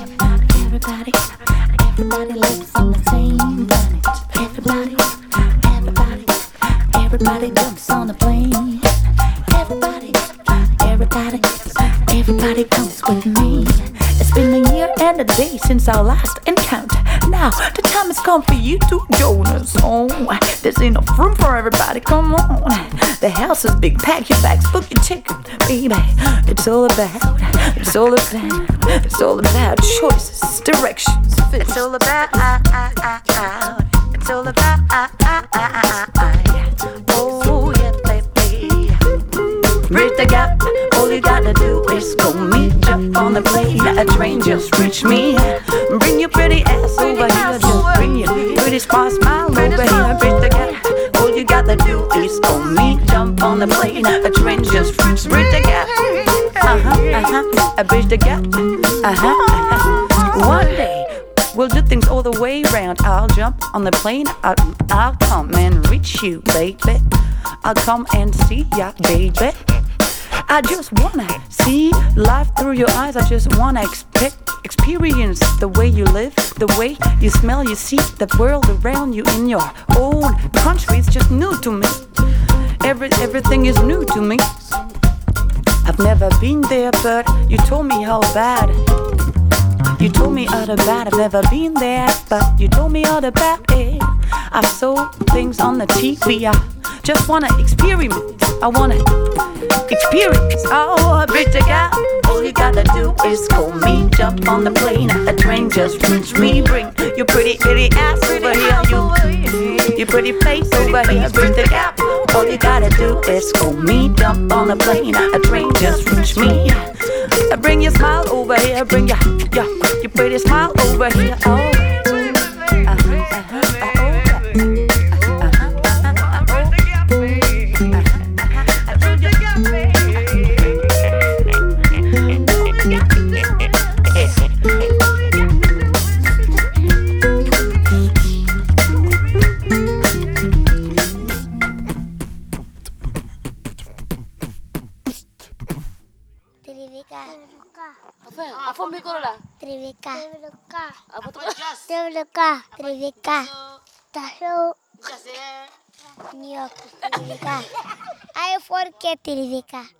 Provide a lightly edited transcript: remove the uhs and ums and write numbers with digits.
Everybody, everybody lives on the same planet. Everybody, everybody, everybody jumps on the plane. Everybody, everybody, everybody comes with me. It's been a year and a day since our last encounter. Now the time has come for you to join us. Oh, there's enough room for everybody. Come on, the house is big. Pack your bags, book your ticket, baby. It's all about, it's all about, it's all about choices, directions. It's all about, it's all about, oh yeah, baby. Bridge the gap. All you gotta do is go meet, jump on the plane. A train just reached me. Bring your pretty ass over here. Just bring your pretty smile over here. Bridge the gap. All you gotta do is go meet, jump on the plane. A train just reached. Bridge the gap. I bridge the gap. One day we'll do things all the way round. I'll jump on the plane. I'll come and reach you, baby. I'll come and see ya, baby. I just wanna see life through your eyes. I just wanna experience the way you live, the way you smell, you see the world around you in your own country. It's just new to me. Everything is new to me. I've never been there, but you told me how bad. You told me all about it. I've never been there, but you told me all about it. I saw things on the TV. I just wanna experiment. I wanna experience. Oh, bridge the gap. All you gotta do is call me, jump on the plane. A train just reached me. Bring your pretty ass over here. Your pretty face over here. Bridge the gap. All you gotta do is call me, jump on the plane. A train just reached me. Bring your smile over here. Bring your pretty smile over here. Oh. Apa mikir lah? Trivika. Apa tu? Trivika. Tahu. Jas ya. New York. Trivika. I forget Trivika.